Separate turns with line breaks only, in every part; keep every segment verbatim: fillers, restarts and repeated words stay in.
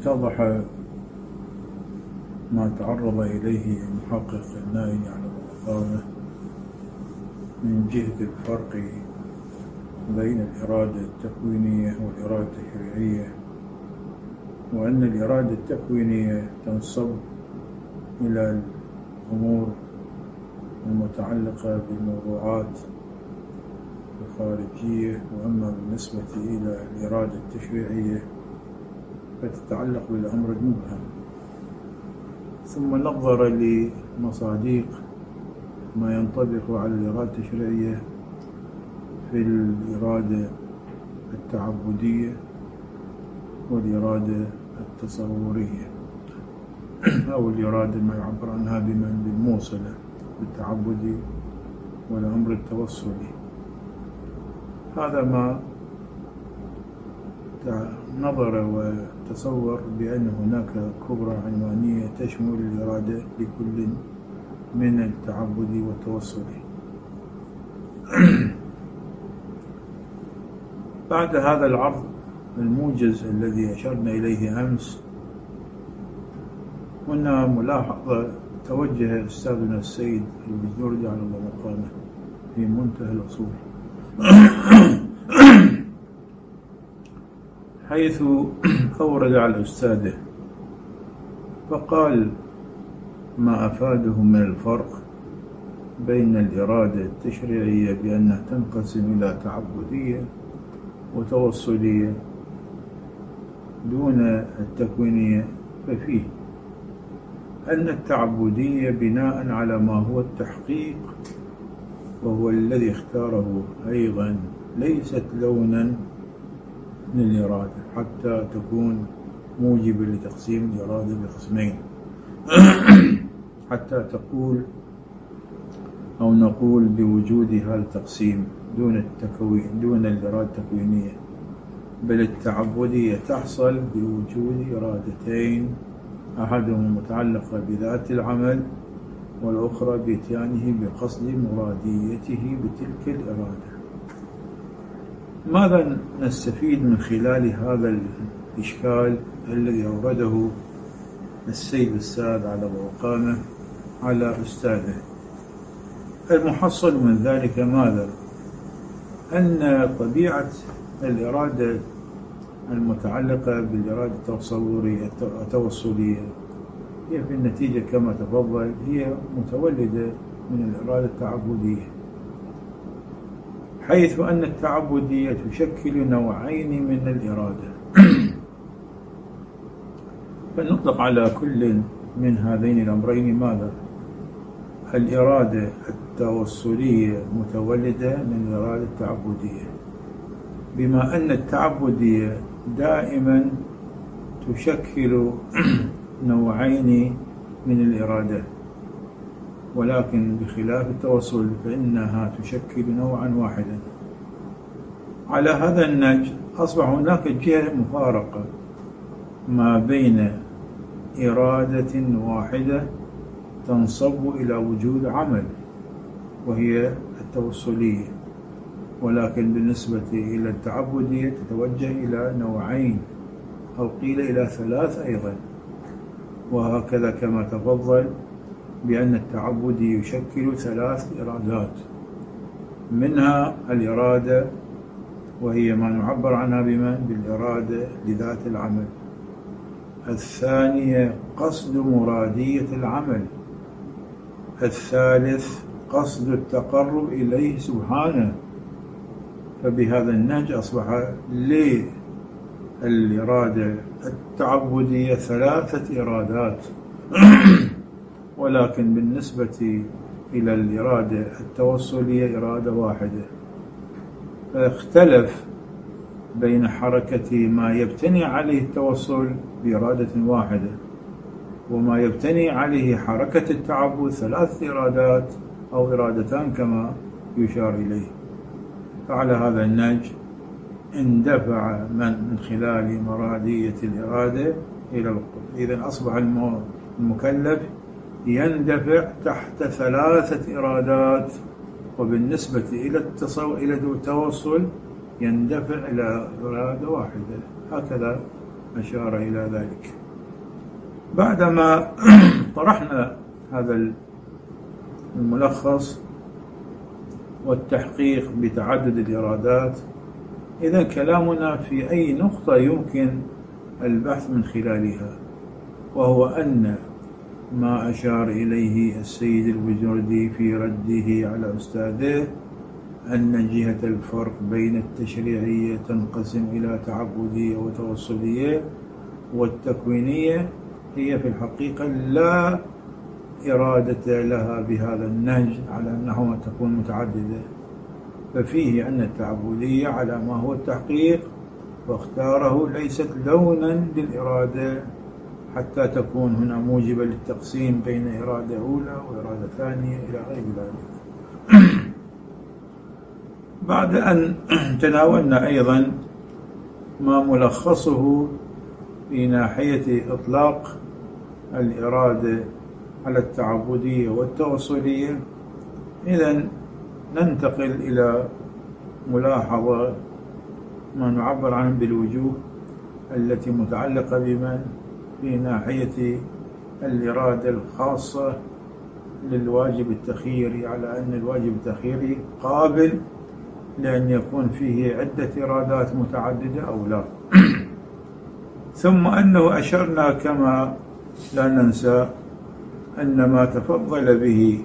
اتضح ما تعرض إليه المحقق النائي على الإقامة من جهة الفرق بين الإرادة التكوينية والإرادة التشريعية، وأن الإرادة التكوينية تنصب إلى الأمور المتعلقة بالموضوعات الخارجية، وأما بالنسبة إلى الإرادة التشريعية فتتعلق بالأمر المبهم. ثم نظر لمصادق ما ينطبق على الإرادة التشريعية في الإرادة التعبدية والإرادة التصورية، أو الإرادة ما يعبر عنها بمن بالموصلة بالتعبدي والأمر التوصلي. هذا ما نظر وتصور بأن هناك كبرى عنوانية تشمل الإرادة لكل من التعبدي والتوصلي. بعد هذا العرض الموجز الذي أشرنا إليه أمس، هنا ملاحظة توجه أستاذنا السيد الوزيري على الله مقامه في منتهى الأصول، حيث أورد على أستاذه فقال ما أفاده من الفرق بين الإرادة التشريعية بأنها تنقسم إلى تعبدية وتوصلية دون التكوينية، ففيه أن التعبدية بناء على ما هو التحقيق، وهو الذي اختاره أيضا، ليست لونا للإرادة حتى تكون موجبة لتقسيم الإرادة لقسمين، حتى تقول أو نقول بوجود هذا التقسيم دون التكوين دون الإرادة التكوينية، بل التعبدية تحصل بوجود إرادتين، أحدهما متعلقة بذات العمل والأخرى بإتيانه بقصد مراديته بتلك الإرادة. ماذا نستفيد من خلال هذا الإشكال الذي أورده السيد الساد على مقامه على أستاذه؟ المحصل من ذلك ماذا؟ أن طبيعة الإرادة المتعلقة بالإرادة التصورية التوصلية هي في النتيجة كما تفضل هي متولدة من الإرادة التعبدية، حيث أن التعبدية تشكل نوعين من الإرادة. فنطلق على كل من هذين الأمرين ماذا؟ الإرادة التوصلية متولدة من الإرادة التعبدية، بما أن التعبدية دائما تشكل نوعين من الإرادة، ولكن بخلاف التوصل فإنها تشكل نوعا واحدا. على هذا النهج أصبح هناك جهة مفارقة ما بين إرادة واحدة تنصب إلى وجود عمل وهي التوصلية، ولكن بالنسبة إلى التعبدية تتوجه إلى نوعين أو قيل إلى ثلاث أيضا. وهكذا كما تفضل بأن التعبدي يشكل ثلاث إرادات، منها الإرادة وهي ما نعبر عنها بما بالإرادة لذات العمل، الثانية قصد مرادية العمل، الثالث قصد التقرب إليه سبحانه. فبهذا النهج أصبح للإرادة التعبدية ثلاثة إرادات، ولكن بالنسبة إلى الإرادة التوصلية إرادة واحدة. فاختلف بين حركة ما يبتني عليه التوصل بإرادة واحدة وما يبتني عليه حركة التعبد ثلاث إرادات أو إرادتان كما يشار إليه. فعلى هذا النهج اندفع من خلال مرادية الإرادة إلى القرب. إذن أصبح المكلف يندفع تحت ثلاثة إرادات، وبالنسبة إلى التصو... إلى التوصل يندفع إلى إرادة واحدة. هكذا أشار إلى ذلك. بعدما طرحنا هذا الملخص والتحقيق بتعدد الإرادات، إذا كلامنا في أي نقطة يمكن البحث من خلالها، وهو أن ما أشار إليه السيد البجردي في رده على أستاذه أن جهة الفرق بين التشريعية تنقسم إلى تعبدية وتوصلية، والتكوينية هي في الحقيقة لا إرادة لها بهذا النهج على أنها تكون متعددة، ففيه أن التعبدية على ما هو التحقيق واختاره ليست لونا للإرادة حتى تكون هنا موجبة للتقسيم بين إرادة أولى وإرادة ثانية إلى غير ذلك. بعد أن تناولنا أيضا ما ملخصه في ناحية إطلاق الإرادة على التعبدية والتوصلية، إذن ننتقل إلى ملاحظة ما نعبر عنه بالوجوه التي متعلقة بمن في ناحية الإرادة الخاصة للواجب التخييري، على أن الواجب التخييري قابل لأن يكون فيه عدة إرادات متعددة أو لا. ثم أنه أشرنا كما لا ننسى أن ما تفضل به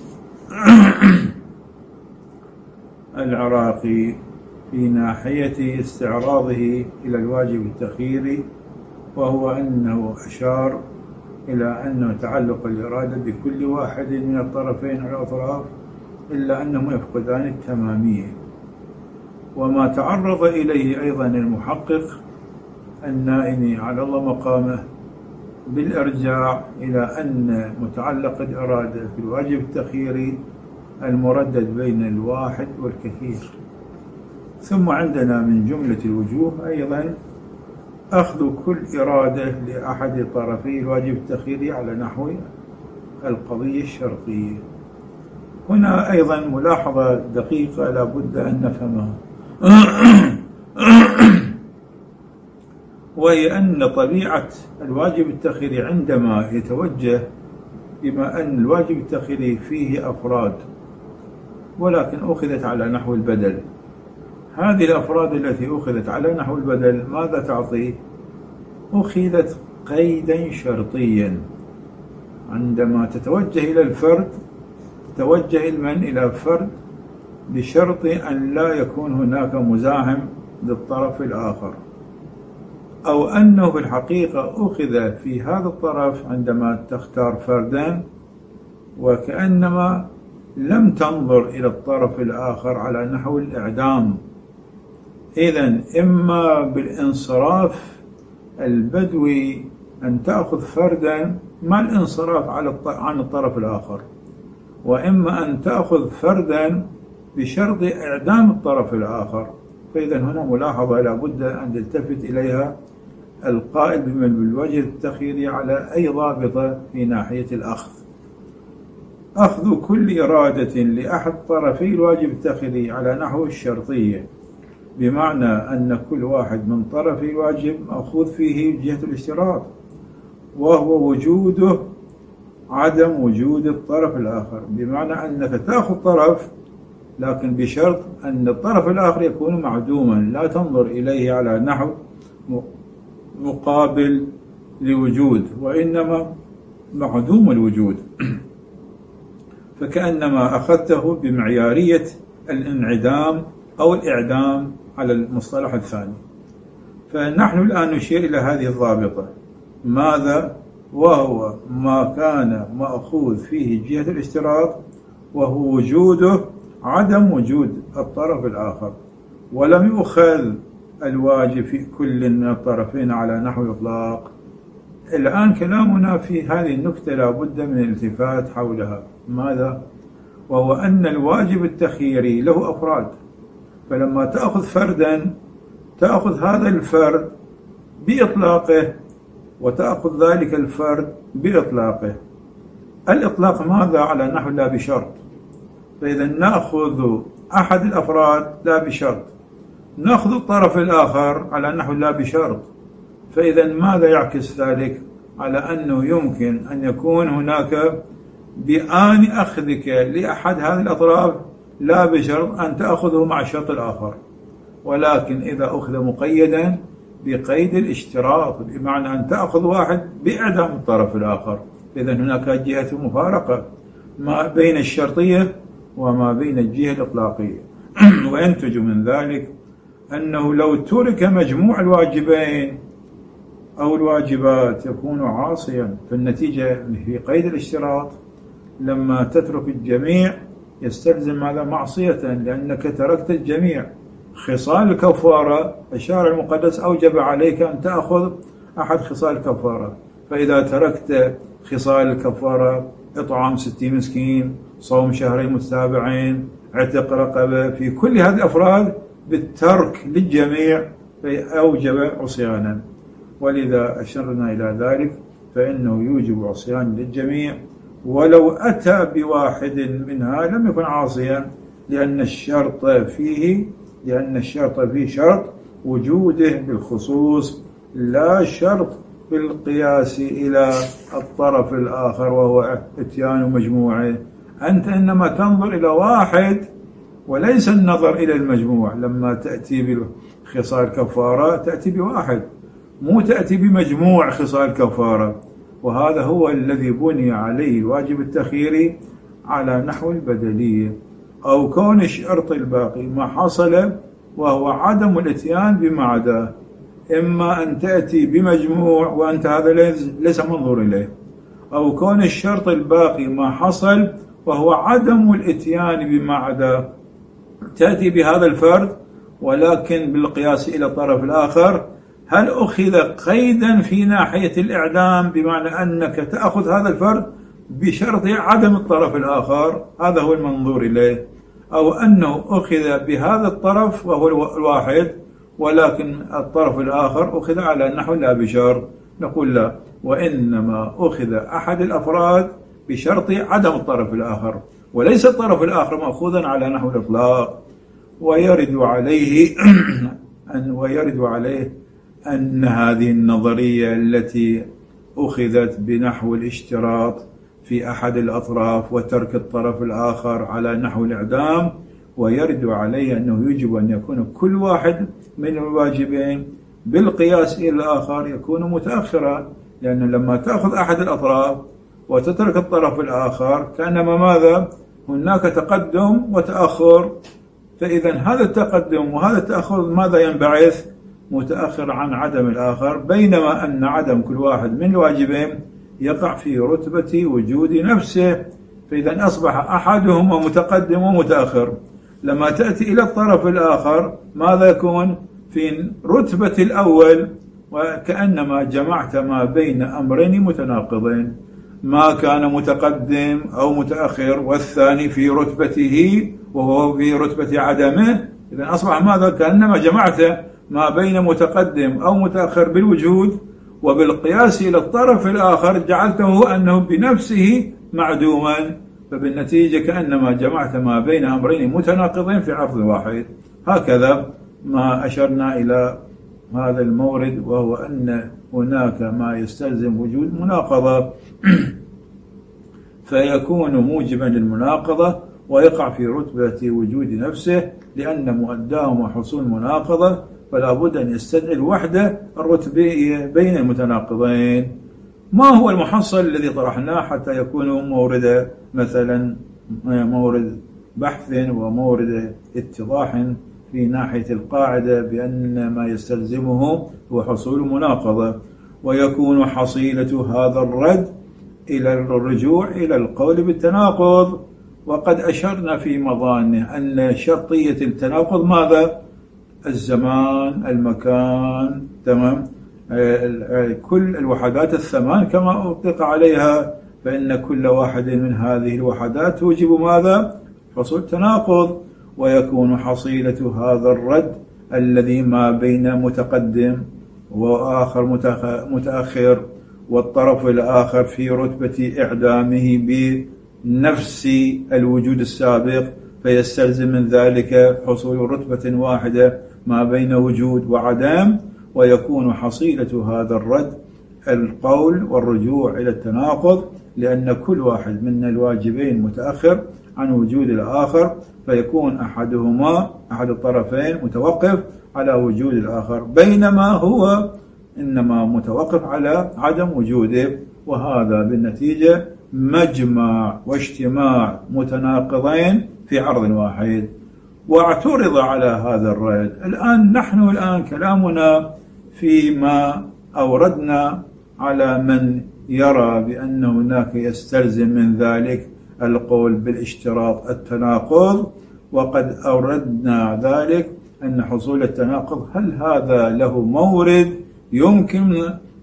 العراقي في ناحية استعراضه إلى الواجب التخييري، وهو أنه أشار إلى أنه تعلق الإرادة بكل واحد من الطرفين على الأطراف إلا أنهم يفقدان التمامية. وما تعرض إليه أيضا المحقق النائمي على الله مقامه بالإرجاع إلى أن متعلق الإرادة في الواجب التخييري المردد بين الواحد والكثير. ثم عندنا من جملة الوجوه أيضا أخذ كل إرادة لأحد طرفي الواجب التخييري على نحو القضية الشرطية. هنا أيضا ملاحظة دقيقة لا بد أن نفهمها، وهي أن طبيعة الواجب التخييري عندما يتوجه، بما أن الواجب التخييري فيه أفراد ولكن أخذت على نحو البدل، هذه الأفراد التي أخذت على نحو البدل ماذا تعطي؟ أخذت قيدا شرطيا. عندما تتوجه إلى الفرد تتوجه المن إلى فرد بشرط أن لا يكون هناك مزاحم للطرف الآخر، أو أنه في الحقيقة أخذ في هذا الطرف عندما تختار فردا وكأنما لم تنظر إلى الطرف الآخر على نحو الإعدام. إذن إما بالانصراف البدوي أن تأخذ فردا مع الانصراف عن الطرف الآخر، وإما أن تأخذ فردا بشرط إعدام الطرف الآخر. فإذا هنا ملاحظة لا بد أن تلتفت إليها القائل بالوجه التخييري على أي ضابطة في ناحية الأخذ. أخذ كل إرادة لأحد طرفي الواجب التخييري على نحو الشرطية، بمعنى أن كل واحد من طرفي الواجب مأخوذ فيه جهة الاشتراط، وهو وجوده عدم وجود الطرف الآخر، بمعنى أنك تأخذ طرف لكن بشرط أن الطرف الآخر يكون معدوما، لا تنظر إليه على نحو مقابل لوجود، وإنما معدوم الوجود، فكأنما أخذته بمعيارية الانعدام أو الإعدام على المصطلح الثاني. فنحن الآن نشير إلى هذه الضابطة، ماذا؟ وهو ما كان مأخوذ فيه جهة الاشتراط، وهو وجوده عدم وجود الطرف الآخر، ولم يؤخذ الواجب في كل من الطرفين على نحو الإطلاق. الآن كلامنا في هذه النكتة لا بد من الالتفات حولها، ماذا؟ وهو أن الواجب التخييري له أفراد، فلما تأخذ فردا تأخذ هذا الفرد بإطلاقه وتأخذ ذلك الفرد بإطلاقه. الإطلاق ماذا؟ على نحو لا بشرط. فإذا نأخذ أحد الأفراد لا بشرط، نأخذ الطرف الآخر على نحو لا بشرط. فإذا ماذا يعكس ذلك؟ على أنه يمكن أن يكون هناك بآن أخذك لأحد هذه الأطراف لا بشرط أن تأخذه مع الشرط الآخر، ولكن إذا أخذ مقيدا بقيد الاشتراط، بمعنى أن تأخذ واحد بإعدام الطرف الآخر. إذن هناك جهة مفارقة ما بين الشرطية وما بين الجهة الإطلاقية. وينتج من ذلك أنه لو ترك مجموع الواجبين أو الواجبات يكون عاصيا، فالنتيجة في قيد الاشتراط لما تترك الجميع يستلزم هذا معصية، لأنك تركت الجميع. خصال الكفارة الشارع المقدس أوجب عليك أن تأخذ أحد خصال الكفارة، فإذا تركت خصال الكفارة إطعام ستين مسكين، صوم شهرين متتابعين، عتق رقبة، في كل هذه الأفراد بالترك للجميع فأوجب عصيانا. ولذا أشرنا إلى ذلك، فإنه يوجب عصيان للجميع، ولو أتى بواحد منها لم يكن عاصيا، لأن الشرط فيه لأن الشرط فيه شرط وجوده بالخصوص، لا شرط بالقياس إلى الطرف الآخر وهو اتيان مجموعه. أنت إنما تنظر إلى واحد وليس النظر إلى المجموع. لما تأتي بخصال كفارة تأتي بواحد، مو تأتي بمجموع خصال كفارة. وهذا هو الذي بني عليه الواجب التخييري على نحو البدلية، أو كون الشرط الباقي ما حصل وهو عدم الاتيان بما عداه. إما أن تأتي بمجموع وأنت هذا ليس منظور إليه، أو كون الشرط الباقي ما حصل وهو عدم الاتيان بما عداه، تأتي بهذا الفرد ولكن بالقياس إلى الطرف الآخر. هل أخذ قيدا في ناحية الإعدام، بمعنى أنك تأخذ هذا الفرد بشرط عدم الطرف الآخر، هذا هو المنظور إليه، أو أنه أخذ بهذا الطرف وهو الواحد ولكن الطرف الآخر أخذ على النحو لا بشرط. نقول لا، وإنما أخذ أحد الأفراد بشرط عدم الطرف الآخر، وليس الطرف الآخر مأخوذا على نحو الإطلاق. ويرد عليه أن ويرد عليه أن هذه النظرية التي أخذت بنحو الاشتراط في أحد الأطراف وترك الطرف الآخر على نحو الإعدام، ويرد عليه أنه يجب أن يكون كل واحد من الواجبين بالقياس إلى الآخر يكون متأخرا، لأن لما تأخذ أحد الأطراف وتترك الطرف الآخر كأنما ماذا؟ هناك تقدم وتأخر. فإذا هذا التقدم وهذا التأخر ماذا ينبعث؟ متأخر عن عدم الآخر، بينما أن عدم كل واحد من الواجبين يقع في رتبة وجود نفسه. فإذا أصبح أحدهما متقدم ومتأخر. لما تأتي إلى الطرف الآخر ماذا يكون؟ في رتبة الأول، وكأنما جمعت ما بين أمرين متناقضين، ما كان متقدم أو متأخر والثاني في رتبته وهو في رتبة عدمه. إذا أصبح ماذا؟ كأنما جمعت ما بين متقدم أو متأخر بالوجود، وبالقياس إلى الطرف الآخر جعلته أنه بنفسه معدوما. فبالنتيجة كأنما جمعت ما بين أمرين متناقضين في عرض واحد. هكذا ما أشرنا إلى هذا المورد، وهو أن هناك ما يستلزم وجود مناقضة فيكون موجبا للمناقضة ويقع في رتبة وجود نفسه، لأن مؤداهما حصول مناقضة، فلا بد أن يستدعي الوحدة الرتبية بين المتناقضين. ما هو المحصل الذي طرحناه حتى يكون مورد مثلا مورد بحث ومورد اتضاح في ناحية القاعدة بأن ما يستلزمه هو حصول مناقضة، ويكون حصيلة هذا الرد إلى الرجوع إلى القول بالتناقض. وقد أشرنا في مظانه أن شرطية التناقض ماذا؟ الزمان، المكان، تمام، كل الوحدات الثمان كما أطلق عليها، فإن كل واحد من هذه الوحدات توجب ماذا؟ حصول تناقض. ويكون حصيلة هذا الرد الذي ما بين متقدم وآخر متأخر والطرف الآخر في رتبة إعدامه بنفس الوجود السابق، فيستلزم من ذلك حصول رتبة واحدة ما بين وجود وعدم، ويكون حصيلة هذا الرد القول والرجوع إلى التناقض، لأن كل واحد من الواجبين متأخر عن وجود الآخر، فيكون أحدهما أحد الطرفين متوقف على وجود الآخر، بينما هو إنما متوقف على عدم وجوده، وهذا بالنتيجة مجمع واجتماع متناقضين في عرض واحد. واعترض على هذا الرد. الآن نحن الآن كلامنا فيما أوردنا على من يرى بأن هناك يستلزم من ذلك القول بالاشتراط التناقض، وقد أوردنا ذلك أن حصول التناقض هل هذا له مورد يمكن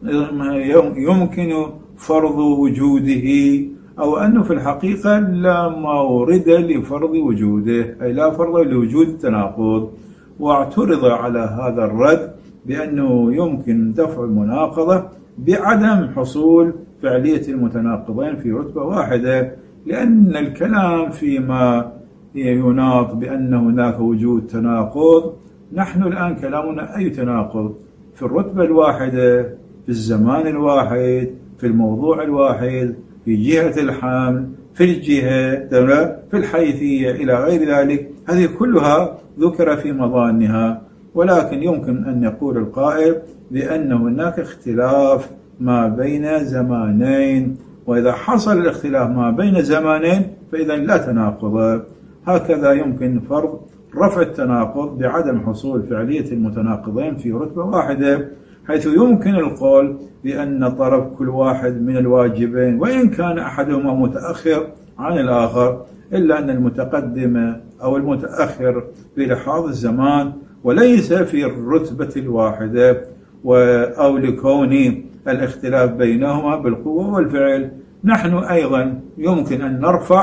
يمكن فرض وجوده، أو أنه في الحقيقة لا مورد لفرض وجوده، أي لا فرض لوجود التناقض. واعترض على هذا الرد بأنه يمكن دفع المناقضة بعدم حصول فعلية المتناقضين في رتبة واحدة، لأن الكلام فيما يناط بأن هناك وجود تناقض، نحن الآن كلامنا أي تناقض في الرتبة الواحدة، في الزمان الواحد، في الموضوع الواحد، في جهة الحمل، في الجهة، في الحيثية إلى غير ذلك، هذه كلها ذكر في مظانها. ولكن يمكن أن يقول القائل بأن هناك اختلاف ما بين زمانين، وإذا حصل الاختلاف ما بين زمانين فإذا لا تناقض. هكذا يمكن فرض رفع التناقض بعدم حصول فعلية المتناقضين في رتبة واحدة، حيث يمكن القول بأن طرف كل واحد من الواجبين وإن كان أحدهما متأخر عن الآخر، إلا أن المتقدم أو المتأخر في لحاظ الزمان وليس في الرتبة الواحدة، أو لكون الاختلاف بينهما بالقوة والفعل. نحن أيضا يمكن أن نرفع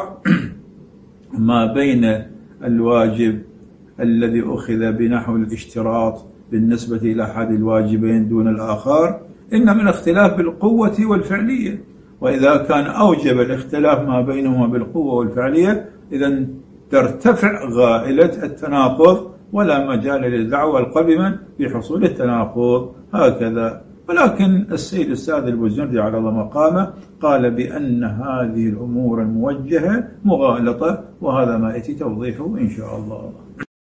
ما بين الواجب الذي أخذ بنحو الاشتراط بالنسبة إلى أحد الواجبين دون الآخر، إن من اختلاف بالقوة والفعلية، وإذا كان أوجب الاختلاف ما بينهما بالقوة والفعلية إذن ترتفع غائلة التناقض، ولا مجال للدعوى القبمة بحصول التناقض. هكذا. ولكن السيد الأستاذ البوزنجي على مقامه قال بأن هذه الأمور الموجهة مغالطة، وهذا ما يأتي توضيحه إن شاء الله.